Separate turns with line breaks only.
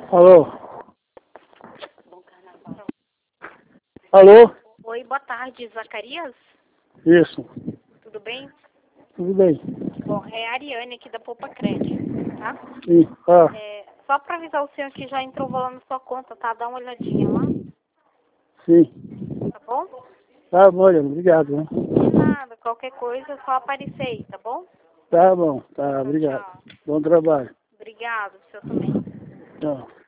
Alô? Alô?
Oi, boa tarde, Zacarias?
Isso.
Tudo bem?
Tudo bem?
Bom, é a Ariane aqui da Poupa Crédito, tá?
Sim.
Só para avisar o senhor que já entrou o valor na sua conta, tá? Dá uma olhadinha lá,
Sim.
tá bom?
Tá bom, obrigado, né?
De nada, qualquer coisa é só aparecer aí, tá bom?
Tá bom, tá,
Tchau,
obrigado.
tchau.
Bom trabalho.
Obrigado, o senhor também.
Tchau.